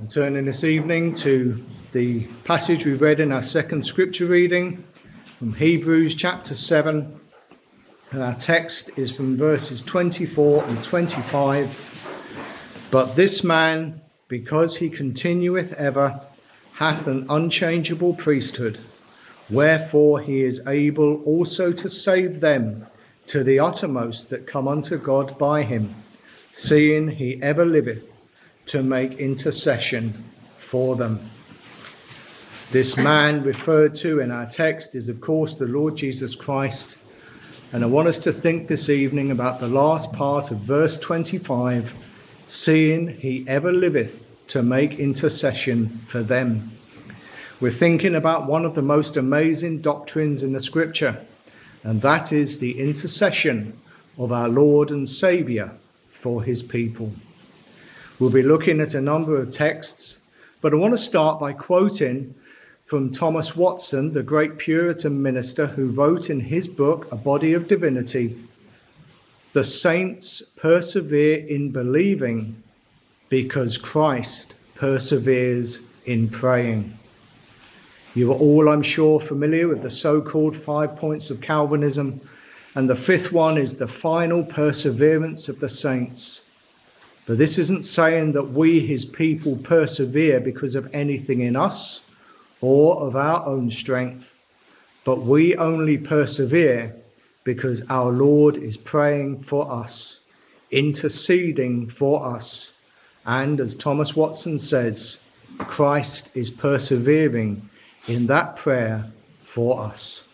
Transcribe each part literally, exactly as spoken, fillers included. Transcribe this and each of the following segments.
And turning this evening to the passage we read in our second scripture reading from Hebrews chapter seven. And our text is from verses twenty-four and twenty-five. But this man, because he continueth ever, hath an unchangeable priesthood, wherefore he is able also to save them to the uttermost that come unto God by him, seeing he ever liveth to make intercession for them. This man referred to in our text is, of course, the Lord Jesus Christ. And I want us to think this evening about the last part of verse twenty-five, seeing he ever liveth to make intercession for them. We're thinking about one of the most amazing doctrines in the scripture, and that is the intercession of our Lord and Saviour for his people. We'll be looking at a number of texts, but I want to start by quoting from Thomas Watson, the great Puritan minister who wrote in his book, A Body of Divinity, "The saints persevere in believing because Christ perseveres in praying." You are all, I'm sure, familiar with the so-called five points of Calvinism, and the fifth one is the final perseverance of the saints. But this isn't saying that we, his people, persevere because of anything in us or of our own strength, but we only persevere because our Lord is praying for us, interceding for us, and as Thomas Watson says, Christ is persevering in that prayer for us.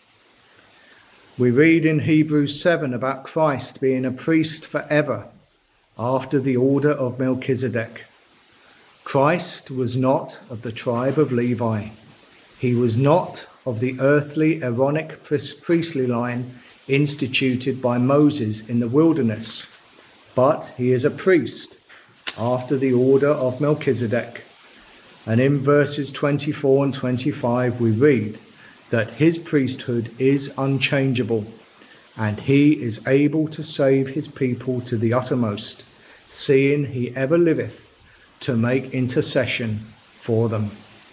We read in Hebrews seven about Christ being a priest forever, after the order of Melchizedek. Christ was not of the tribe of Levi. He was not of the earthly Aaronic priestly line instituted by Moses in the wilderness, but he is a priest after the order of Melchizedek. And in verses twenty-four and twenty-five we read that his priesthood is unchangeable, and he is able to save his people to the uttermost, seeing he ever liveth to make intercession for them.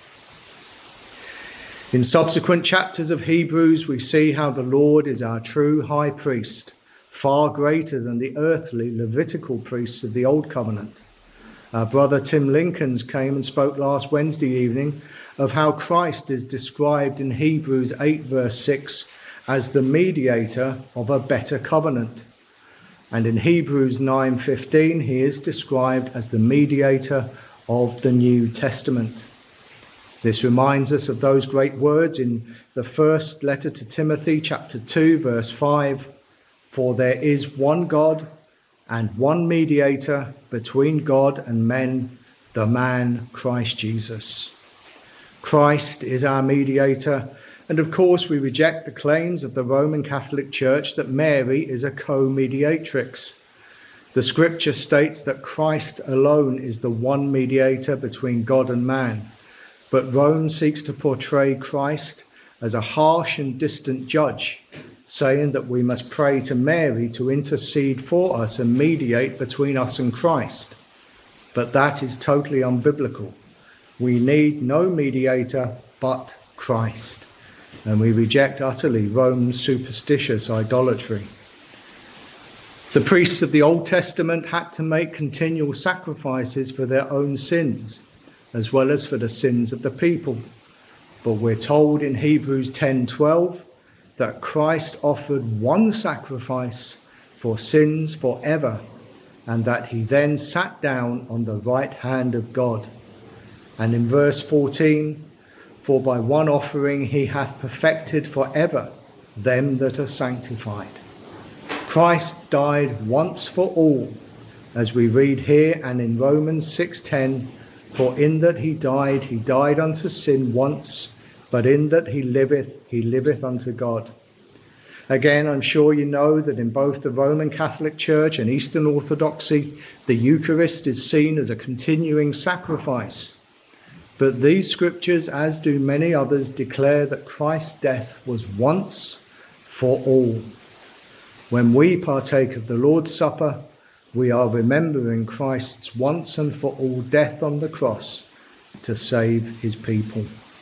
In subsequent chapters of Hebrews, we see how the Lord is our true high priest, far greater than the earthly Levitical priests of the Old Covenant. Our brother Tim Lincolns came and spoke last Wednesday evening of how Christ is described in Hebrews eight verse six as the mediator of a better covenant. And in Hebrews nine fifteen, he is described as the mediator of the New Testament. This reminds us of those great words in the first letter to Timothy, chapter two, verse five, "For there is one God and one mediator between God and men, the man Christ Jesus." Christ is our mediator, and of course we reject the claims of the Roman Catholic Church that Mary is a co-mediatrix. The scripture states that Christ alone is the one mediator between God and man, but Rome seeks to portray Christ as a harsh and distant judge, saying that we must pray to Mary to intercede for us and mediate between us and Christ. But that is totally unbiblical. We need no mediator but Christ. And we reject utterly Rome's superstitious idolatry. The priests of the Old Testament had to make continual sacrifices for their own sins, as well as for the sins of the people. But we're told in Hebrews ten twelve that Christ offered one sacrifice for sins forever, and that he then sat down on the right hand of God. And in verse fourteen, "For by one offering he hath perfected forever them that are sanctified." Christ died once for all, as we read here and in Romans six ten, "For in that he died, he died unto sin once, but in that he liveth, he liveth unto God." Again, I'm sure you know that in both the Roman Catholic Church and Eastern Orthodoxy, the Eucharist is seen as a continuing sacrifice. But these scriptures, as do many others, declare that Christ's death was once for all. When we partake of the Lord's Supper, we are remembering Christ's once and for all death on the cross to save his people.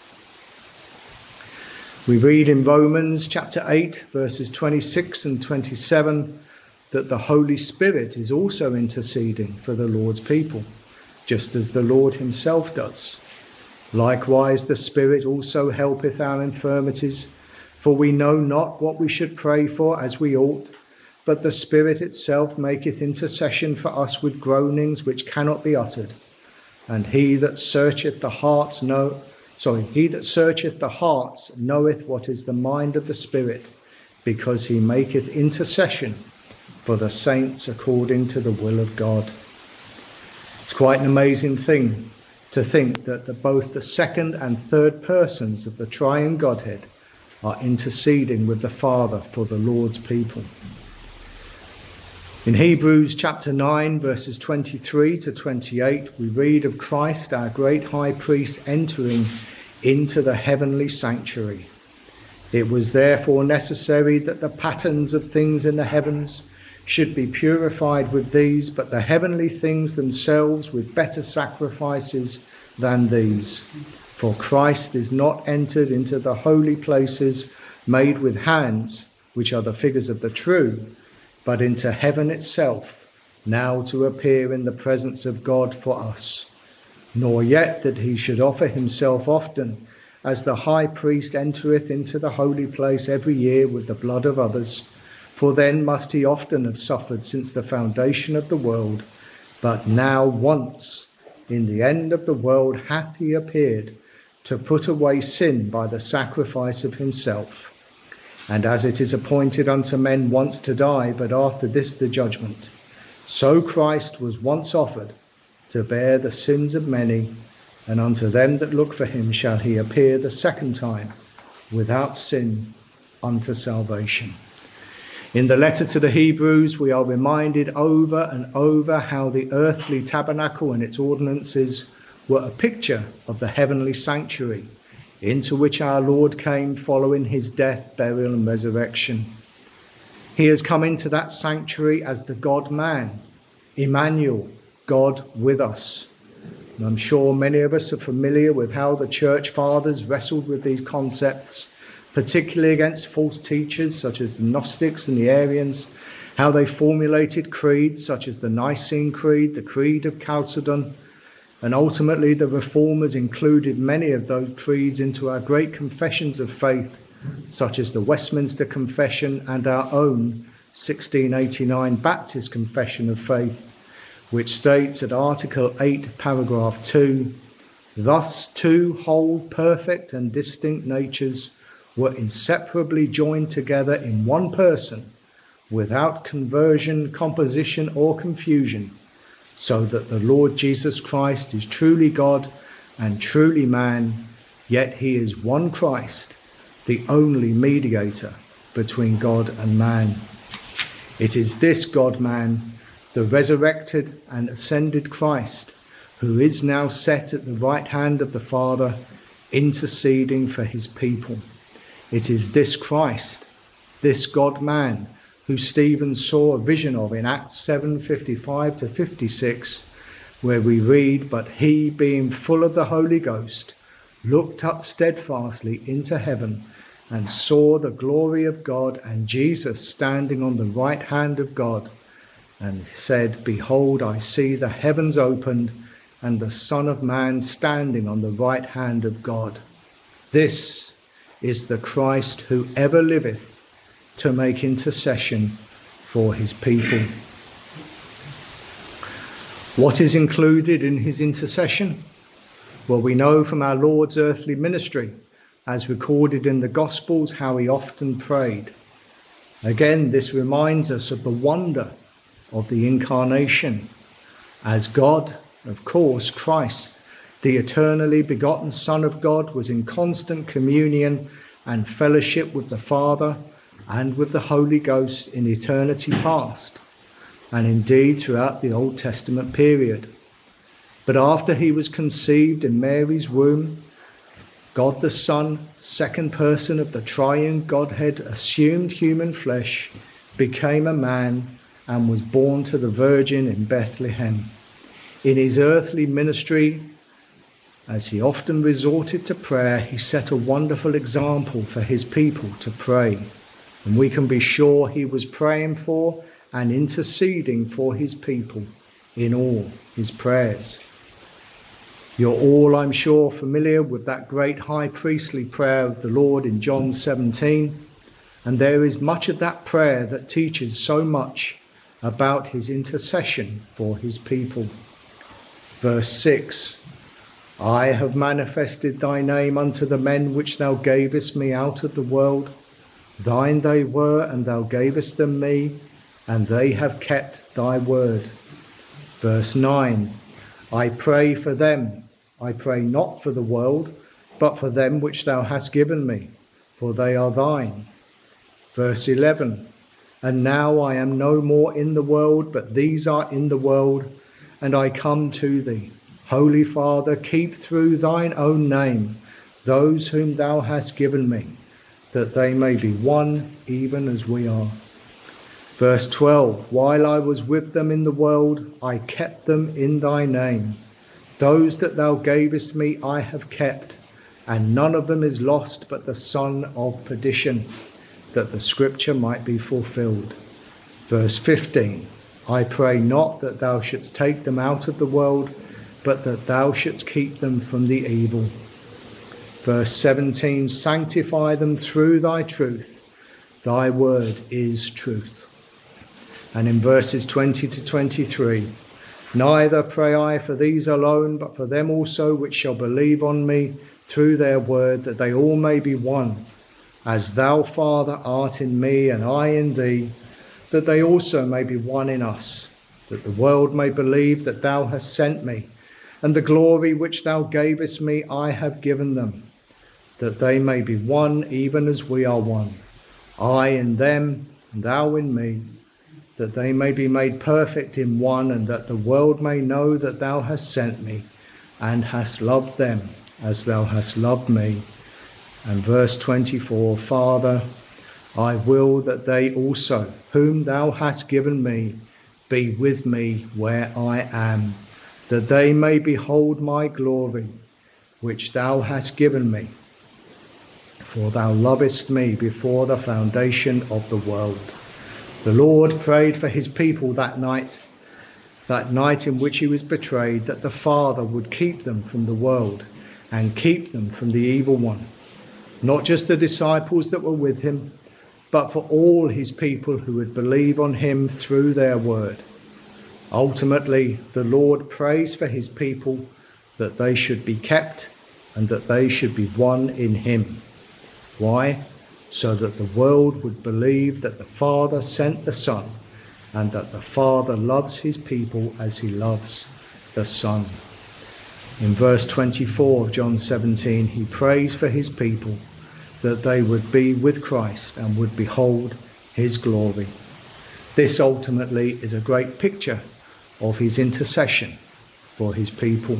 We read in Romans chapter eight, verses twenty-six and twenty-seven, that the Holy Spirit is also interceding for the Lord's people, just as the Lord himself does. Likewise, the Spirit also helpeth our infirmities, for we know not what we should pray for as we ought, but the Spirit itself maketh intercession for us with groanings which cannot be uttered. And he that searcheth the hearts know, sorry, he that searcheth the hearts knoweth what is the mind of the Spirit, because he maketh intercession for the saints according to the will of God. It's quite an amazing thing to think that the, both the second and third persons of the triune Godhead are interceding with the Father for the Lord's people. In Hebrews chapter nine, verses twenty-three to twenty-eight, we read of Christ, our great high priest, entering into the heavenly sanctuary. It was therefore necessary that the patterns of things in the heavens should be purified with these, but the heavenly things themselves with better sacrifices than these. For Christ is not entered into the holy places made with hands, which are the figures of the true, but into heaven itself, now to appear in the presence of God for us. Nor yet that he should offer himself often, as the high priest entereth into the holy place every year with the blood of others. For then must he often have suffered since the foundation of the world. But now once, in the end of the world, hath he appeared to put away sin by the sacrifice of himself. And as it is appointed unto men once to die, but after this the judgment, so Christ was once offered to bear the sins of many, and unto them that look for him shall he appear the second time, without sin, unto salvation. In the letter to the Hebrews, we are reminded over and over how the earthly tabernacle and its ordinances were a picture of the heavenly sanctuary, into which our Lord came following his death, burial, and resurrection. He has come into that sanctuary as the God-man, Emmanuel, God with us. And I'm sure many of us are familiar with how the church fathers wrestled with these concepts, particularly against false teachers such as the Gnostics and the Arians, how they formulated creeds such as the Nicene Creed, the Creed of Chalcedon, and ultimately the Reformers included many of those creeds into our great confessions of faith, such as the Westminster Confession and our own sixteen eighty-nine Baptist Confession of Faith, which states at Article eight, Paragraph two, "Thus two whole, perfect and distinct natures were inseparably joined together in one person, without conversion, composition, or confusion, so that the Lord Jesus Christ is truly God and truly man, yet he is one Christ, the only mediator between God and man." It is this God-man, the resurrected and ascended Christ, who is now set at the right hand of the Father, interceding for his people. It is this Christ, this God-man, who Stephen saw a vision of in Acts seven, fifty-five to fifty-six, where we read, "But he, being full of the Holy Ghost, looked up steadfastly into heaven and saw the glory of God and Jesus standing on the right hand of God, and said, Behold, I see the heavens opened and the Son of Man standing on the right hand of God." This is the Christ who ever liveth to make intercession for his people. What is included in his intercession? Well, we know from our Lord's earthly ministry, as recorded in the Gospels, how he often prayed. Again, this reminds us of the wonder of the incarnation. As God, of course, Christ, the eternally begotten Son of God, was in constant communion and fellowship with the Father and with the Holy Ghost in eternity past, and indeed throughout the Old Testament period. But after he was conceived in Mary's womb, God the Son, second person of the triune Godhead, assumed human flesh, became a man, and was born to the Virgin in Bethlehem. In his earthly ministry, As he often resorted to prayer, he set a wonderful example for his people to pray. And we can be sure he was praying for and interceding for his people in all his prayers. You're all, I'm sure, familiar with that great high priestly prayer of the Lord in John seventeen. And there is much of that prayer that teaches so much about his intercession for his people. Verse six, I have manifested thy name unto the men which thou gavest me out of the world. Thine they were, and thou gavest them me, and they have kept thy word. Verse nine, I pray for them. I pray not for the world, but for them which thou hast given me, for they are thine. Verse eleven, and now I am no more in the world, but these are in the world, and I come to thee. Holy Father, keep through thine own name those whom thou hast given me, that they may be one even as we are. Verse twelve, while I was with them in the world, I kept them in thy name. Those that thou gavest me I have kept, and none of them is lost but the son of perdition, that the scripture might be fulfilled. Verse fifteen, I pray not that thou shouldst take them out of the world, but that thou shouldst keep them from the evil. Verse seventeen, sanctify them through thy truth. Thy word is truth. And in verses twenty to twenty-three, neither pray I for these alone, but for them also which shall believe on me through their word, that they all may be one, as thou, Father, art in me and I in thee, that they also may be one in us, that the world may believe that thou hast sent me, and the glory which thou gavest me I have given them, that they may be one even as we are one, I in them and thou in me, that they may be made perfect in one, and that the world may know that thou hast sent me and hast loved them as thou hast loved me. And verse twenty-four, Father, I will that they also, whom thou hast given me, be with me where I am, that they may behold my glory, which thou hast given me. For thou lovest me before the foundation of the world. The Lord prayed for his people that night, that night in which he was betrayed, that the Father would keep them from the world and keep them from the evil one. Not just the disciples that were with him, but for all his people who would believe on him through their word. Ultimately, the Lord prays for his people that they should be kept and that they should be one in him. Why? So that the world would believe that the Father sent the Son, and that the Father loves his people as he loves the Son. In verse twenty-four of John seventeen, he prays for his people that they would be with Christ and would behold his glory. This ultimately is a great picture of his intercession for his people.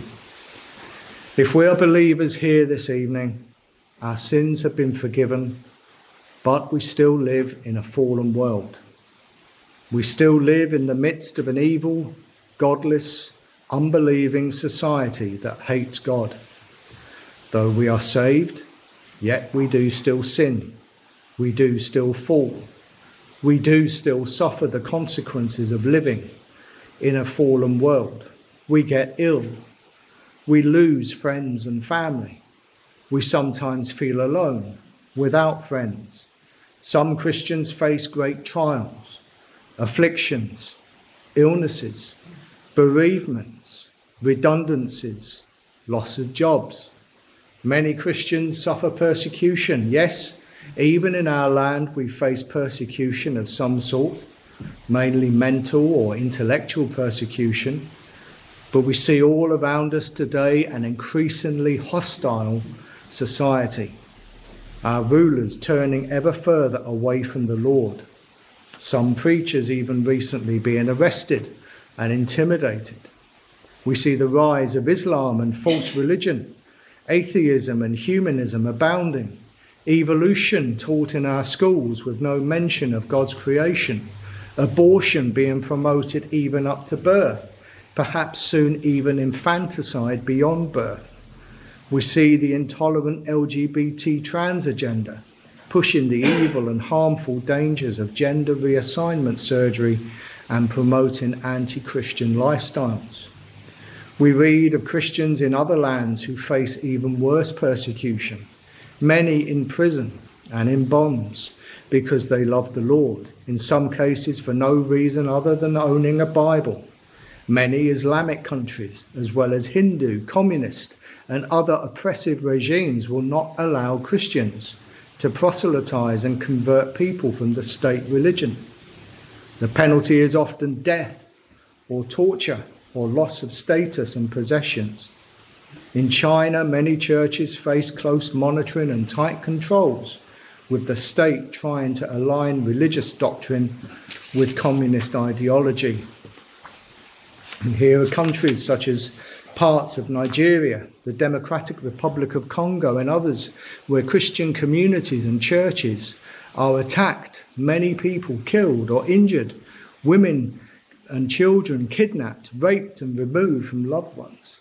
If we are believers here this evening, our sins have been forgiven, but we still live in a fallen world. We still live in the midst of an evil, godless, unbelieving society that hates God. Though we are saved, yet we do still sin. We do still fall. We do still suffer the consequences of living in a fallen world. We get ill. We lose friends and family. We sometimes feel alone, without friends. Some Christians face great trials, afflictions, illnesses, bereavements, redundancies, loss of jobs. Many Christians suffer persecution. Yes, even in our land we face persecution of some sort, mainly mental or intellectual persecution. But we see all around us today an increasingly hostile society. Our rulers turning ever further away from the Lord. Some preachers even recently being arrested and intimidated. We see the rise of Islam and false religion, atheism and humanism abounding, evolution taught in our schools with no mention of God's creation, abortion being promoted even up to birth, perhaps soon even infanticide beyond birth. We see the intolerant L G B T trans agenda, pushing the evil and harmful dangers of gender reassignment surgery and promoting anti-Christian lifestyles. We read of Christians in other lands who face even worse persecution, many in prison and in bonds because they love the Lord, in some cases for no reason other than owning a Bible. Many Islamic countries, as well as Hindu, communist, and other oppressive regimes, will not allow Christians to proselytize and convert people from the state religion. The penalty is often death or torture or loss of status and possessions. In China, many churches face close monitoring and tight controls, with the state trying to align religious doctrine with communist ideology. And here are countries such as parts of Nigeria, the Democratic Republic of Congo, and others where Christian communities and churches are attacked, many people killed or injured, women and children kidnapped, raped and removed from loved ones.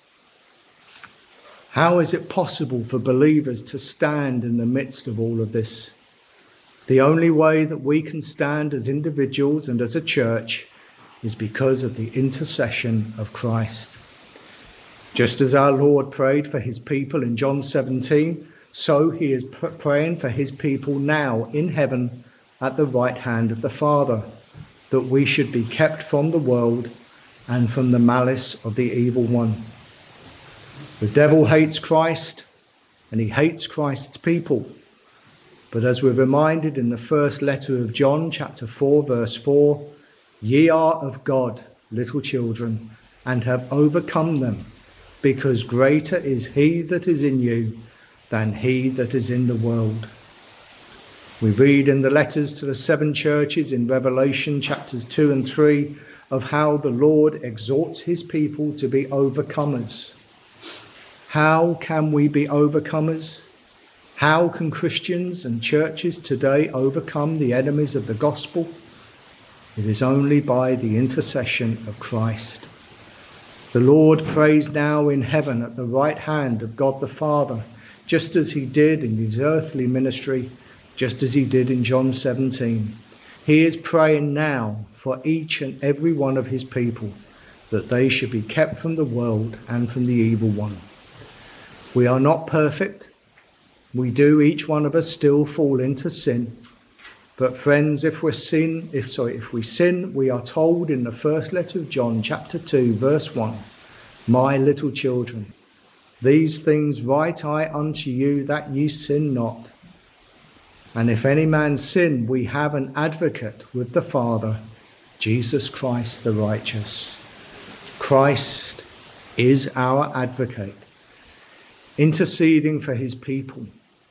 How is it possible for believers to stand in the midst of all of this? The only way that we can stand as individuals and as a church is because of the intercession of Christ. Just as our Lord prayed for his people in John seventeen, so he is praying for his people now in heaven at the right hand of the Father, that we should be kept from the world and from the malice of the evil one. The devil hates Christ, and he hates Christ's people. But as we're reminded in the first letter of John, chapter four, verse four, ye are of God, little children, and have overcome them, because greater is he that is in you than he that is in the world. We read in the letters to the seven churches in Revelation chapters two and three of how the Lord exhorts his people to be overcomers. How can we be overcomers? How can Christians and churches today overcome the enemies of the gospel? It is only by the intercession of Christ. The Lord prays now in heaven at the right hand of God the Father, just as he did in his earthly ministry, just as he did in John seventeen. He is praying now for each and every one of his people, that they should be kept from the world and from the evil one. We are not perfect. We do, each one of us, still fall into sin. But friends, if we sin, if sorry, if we sin, we are told in the first letter of John, chapter two, verse one, my little children, these things write I unto you, that ye sin not. And if any man sin, we have an advocate with the Father, Jesus Christ the righteous. Christ is our advocate, interceding for his people.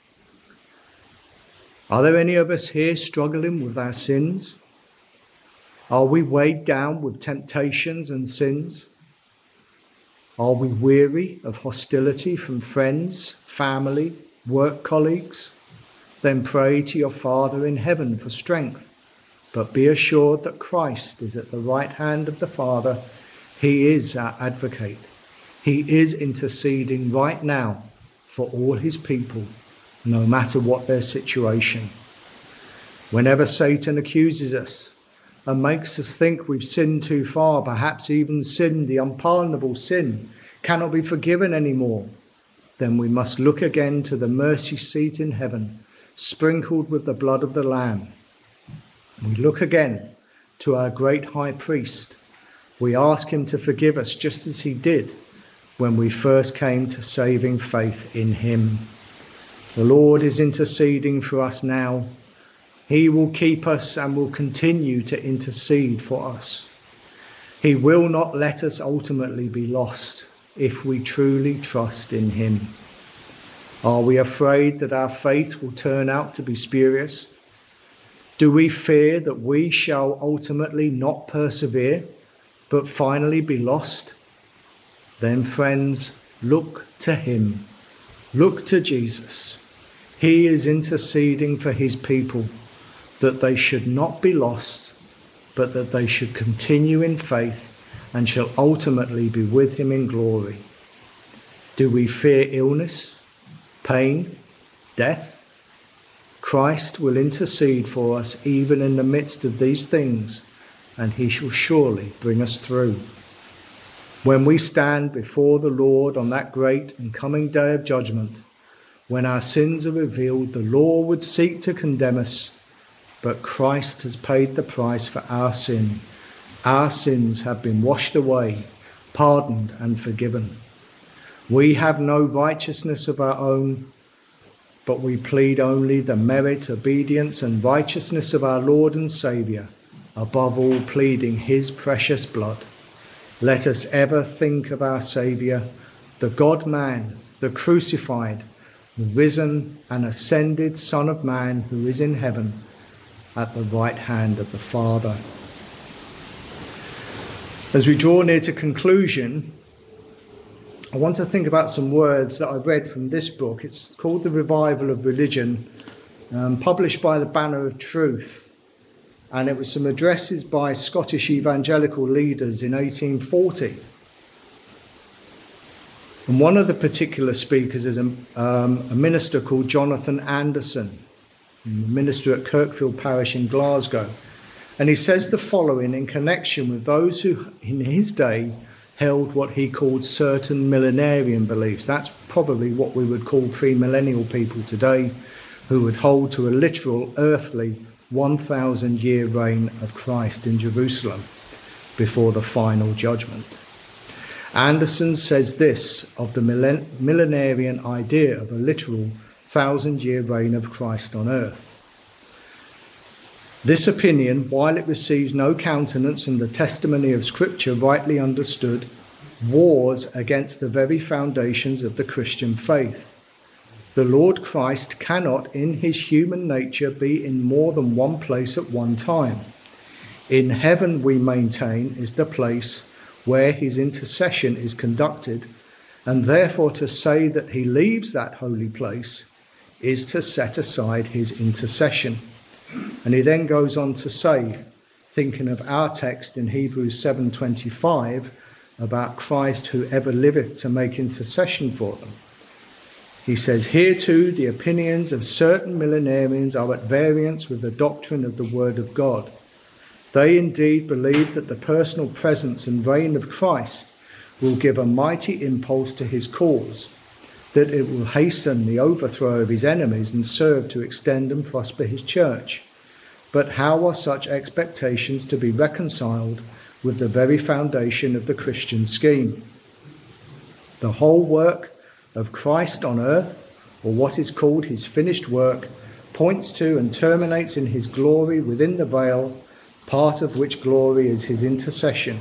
Are there any of us here struggling with our sins? Are we weighed down with temptations and sins? Are we weary of hostility from friends, family, work colleagues? Then pray to your Father in heaven for strength. But be assured that Christ is at the right hand of the Father. He is our advocate. He is interceding right now for all his people, no matter what their situation. Whenever Satan accuses us and makes us think we've sinned too far, perhaps even sinned the unpardonable sin, cannot be forgiven anymore, then we must look again to the mercy seat in heaven, sprinkled with the blood of the Lamb. We look again to our great high priest. We ask him to forgive us just as he did when we first came to saving faith in him. The Lord is interceding for us now. He will keep us and will continue to intercede for us. He will not let us ultimately be lost if we truly trust in him. Are we afraid that our faith will turn out to be spurious? Do we fear that we shall ultimately not persevere, but finally be lost? Then, friends, look to him. Look to Jesus. He is interceding for his people, that they should not be lost, but that they should continue in faith and shall ultimately be with him in glory. Do we fear illness, pain, death? Christ will intercede for us even in the midst of these things, and he shall surely bring us through. When we stand before the Lord on that great and coming day of judgment, when our sins are revealed, the law would seek to condemn us, but Christ has paid the price for our sin. Our sins have been washed away, pardoned and forgiven. We have no righteousness of our own, but we plead only the merit, obedience and righteousness of our Lord and Saviour, above all pleading his precious blood. Let us ever think of our Saviour, the God-man, the crucified, the risen and ascended Son of Man who is in heaven at the right hand of the Father. As we draw near to conclusion, I want to think about some words that I read from this book. It's called The Revival of Religion, um, published by the Banner of Truth. And it was some addresses by Scottish evangelical leaders in eighteen forty. And one of the particular speakers is a, um, a minister called Jonathan Anderson, a minister at Kirkfield Parish in Glasgow. And he says the following in connection with those who, in his day, held what he called certain millenarian beliefs. That's probably what we would call premillennial people today, who would hold to a literal, earthly, one thousand year reign of Christ in Jerusalem before the final judgment. Anderson says this of the millen- millenarian idea of a literal thousand year reign of Christ on earth. This opinion, while it receives no countenance from the testimony of Scripture rightly understood, wars against the very foundations of the Christian faith. The Lord Christ cannot, in his human nature, be in more than one place at one time. In heaven, we maintain, is the place where his intercession is conducted, and therefore to say that he leaves that holy place is to set aside his intercession. And he then goes on to say, thinking of our text in Hebrews seven twenty-five, about Christ who ever liveth to make intercession for them. He says, here too the opinions of certain millenarians are at variance with the doctrine of the Word of God. They indeed believe that the personal presence and reign of Christ will give a mighty impulse to his cause, that it will hasten the overthrow of his enemies and serve to extend and prosper his church. But how are such expectations to be reconciled with the very foundation of the Christian scheme? The whole work of Christ on earth, or what is called his finished work, points to and terminates in his glory within the veil, part of which glory is his intercession.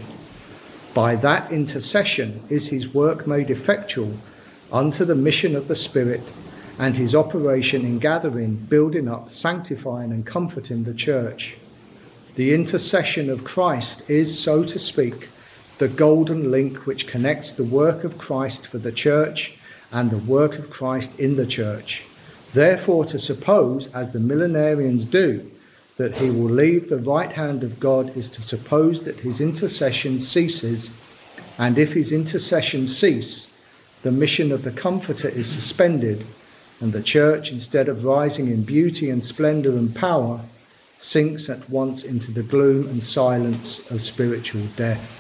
By that intercession is his work made effectual unto the mission of the Spirit, and his operation in gathering, building up, sanctifying and comforting the church. The intercession of Christ is, so to speak, the golden link which connects the work of Christ for the church and the work of Christ in the church. Therefore, to suppose, as the millenarians do, that he will leave the right hand of God is to suppose that his intercession ceases, and if his intercession cease, the mission of the Comforter is suspended, and the church, instead of rising in beauty and splendour and power, sinks at once into the gloom and silence of spiritual death.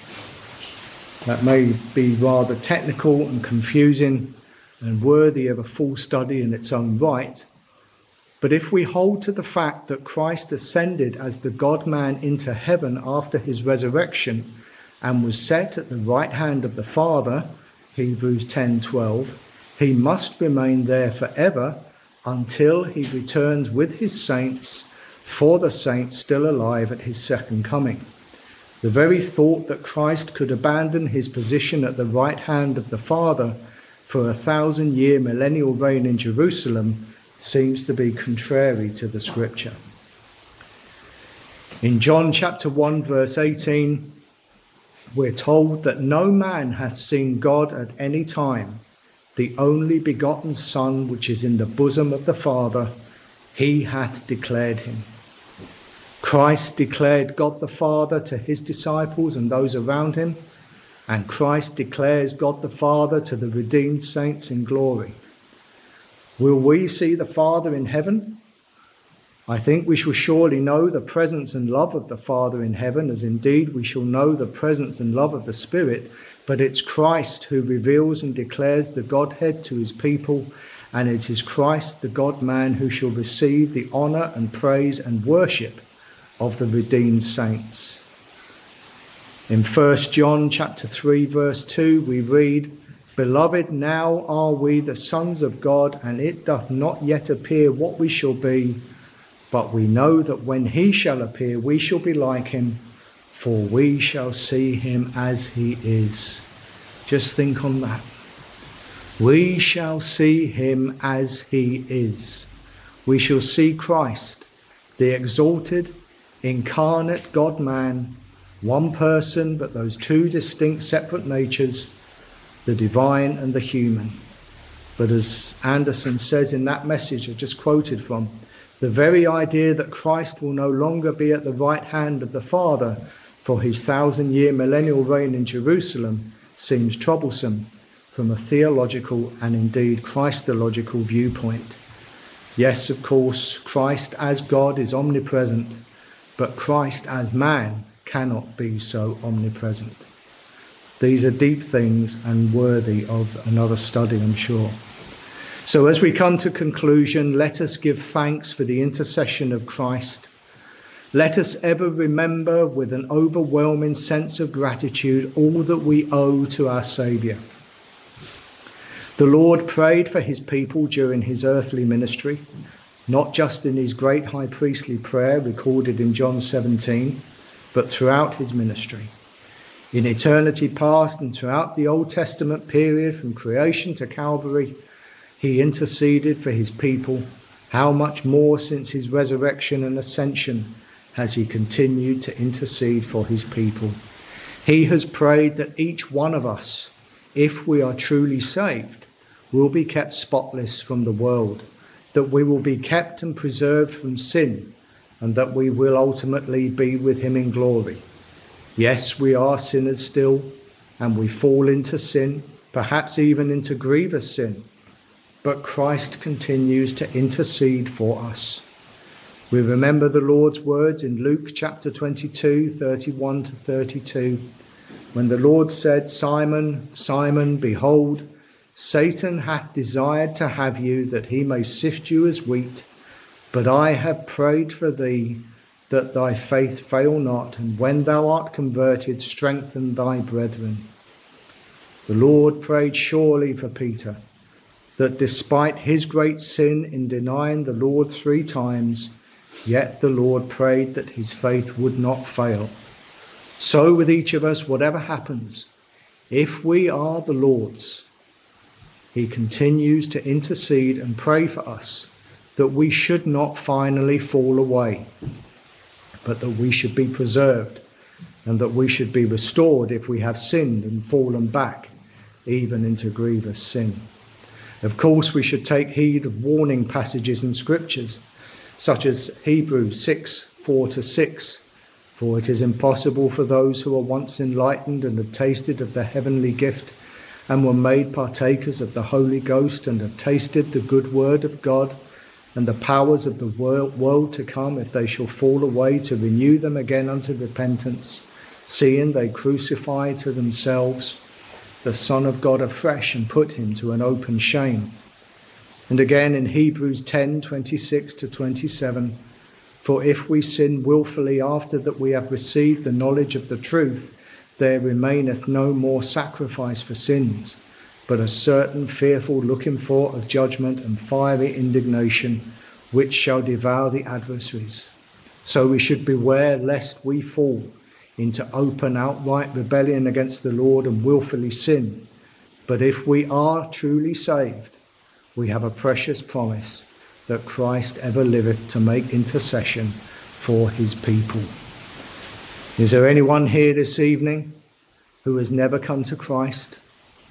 That may be rather technical and confusing and worthy of a full study in its own right, but if we hold to the fact that Christ ascended as the God-man into heaven after his resurrection and was set at the right hand of the Father, Hebrews ten twelve, he must remain there forever until he returns with his saints, for the saints still alive at his second coming. The very thought that Christ could abandon his position at the right hand of the Father for a thousand-year millennial reign in Jerusalem seems to be contrary to the Scripture. In John chapter one, verse eighteen, we're told that no man hath seen God at any time. The only begotten Son, which is in the bosom of the Father, he hath declared him. Christ declared God the Father to his disciples and those around him, and Christ declares God the Father to the redeemed saints in glory. Will we see the Father in heaven? I think we shall surely know the presence and love of the Father in heaven, as indeed we shall know the presence and love of the Spirit, but it's Christ who reveals and declares the Godhead to his people, and it is Christ, the God-man, who shall receive the honour and praise and worship of the redeemed saints. In First John chapter three, verse two, we read, "Beloved, now are we the sons of God, and it doth not yet appear what we shall be, but we know that when he shall appear, we shall be like him, for we shall see him as he is." Just think on that. We shall see him as he is. We shall see Christ, the exalted, incarnate God-man, one person, but those two distinct separate natures, the divine and the human. But as Anderson says in that message I just quoted from, the very idea that Christ will no longer be at the right hand of the Father for his thousand-year millennial reign in Jerusalem seems troublesome from a theological and indeed Christological viewpoint. Yes, of course, Christ as God is omnipresent, but Christ as man cannot be so omnipresent. These are deep things and worthy of another study, I'm sure. So as we come to conclusion, let us give thanks for the intercession of Christ. Let us ever remember with an overwhelming sense of gratitude all that we owe to our Saviour. The Lord prayed for his people during his earthly ministry, not just in his great high priestly prayer recorded in John seventeen, but throughout his ministry. In eternity past and throughout the Old Testament period from creation to Calvary, he interceded for his people. How much more since his resurrection and ascension has he continued to intercede for his people? He has prayed that each one of us, if we are truly saved, will be kept spotless from the world, that we will be kept and preserved from sin, and that we will ultimately be with him in glory. Yes, we are sinners still, and we fall into sin, perhaps even into grievous sin, but Christ continues to intercede for us. We remember the Lord's words in Luke chapter twenty-two, thirty-one to thirty-two, when the Lord said, "Simon, Simon, behold, Satan hath desired to have you, that he may sift you as wheat, but I have prayed for thee, that thy faith fail not, and when thou art converted, strengthen thy brethren." The Lord prayed surely for Peter, that despite his great sin in denying the Lord three times, yet the Lord prayed that his faith would not fail. So with each of us, whatever happens, if we are the Lord's, he continues to intercede and pray for us that we should not finally fall away, but that we should be preserved and that we should be restored if we have sinned and fallen back, even into grievous sin. Of course, we should take heed of warning passages in scriptures, such as Hebrews six, four to six, for it is impossible for those who are once enlightened and have tasted of the heavenly gift and were made partakers of the Holy Ghost and have tasted the good word of God and the powers of the world to come, if they shall fall away, to renew them again unto repentance, seeing they crucify to themselves the Son of God afresh and put him to an open shame. And again in Hebrews ten, twenty-six to twenty-seven, for if we sin wilfully after that we have received the knowledge of the truth, there remaineth no more sacrifice for sins, but a certain fearful looking for of judgment and fiery indignation, which shall devour the adversaries. So we should beware lest we fall into open outright rebellion against the Lord and wilfully sin. But if we are truly saved, we have a precious promise that Christ ever liveth to make intercession for his people. Is there anyone here this evening who has never come to Christ,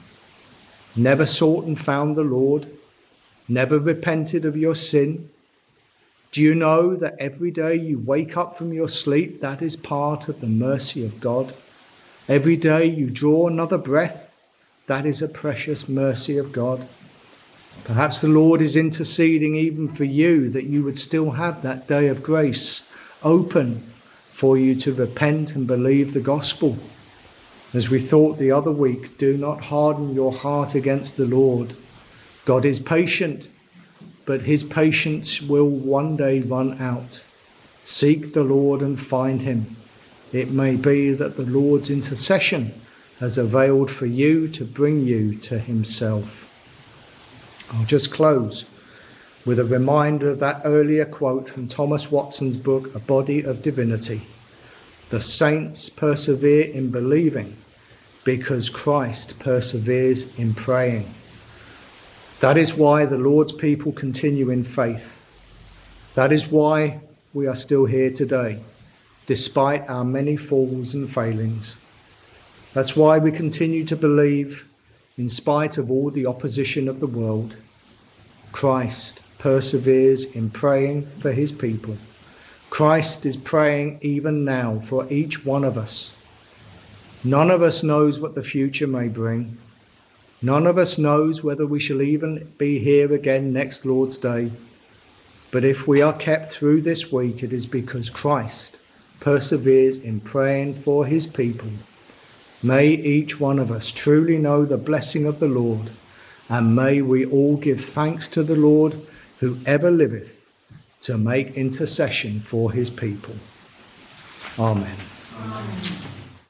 never sought and found the Lord, never repented of your sin? Do you know that every day you wake up from your sleep, that is part of the mercy of God? Every day you draw another breath. That is a precious mercy of God. Perhaps the Lord is interceding even for you, that you would still have that day of grace open for you to repent and believe the gospel. As we thought the other week, do not harden your heart against the Lord. God is patient, but his patience will one day run out. Seek the Lord and find him. It may be that the Lord's intercession has availed for you to bring you to himself. I'll just close with a reminder of that earlier quote from Thomas Watson's book, A Body of Divinity. The saints persevere in believing because Christ perseveres in praying. That is why the Lord's people continue in faith. That is why we are still here today, despite our many falls and failings. That's why we continue to believe in spite of all the opposition of the world. Christ perseveres in praying for his people. Christ is praying even now for each one of us. None of us knows what the future may bring. None of us knows whether we shall even be here again next Lord's Day. But if we are kept through this week, it is because Christ perseveres in praying for his people. May each one of us truly know the blessing of the Lord, and may we all give thanks to the Lord who ever liveth to make intercession for his people. Amen. Amen.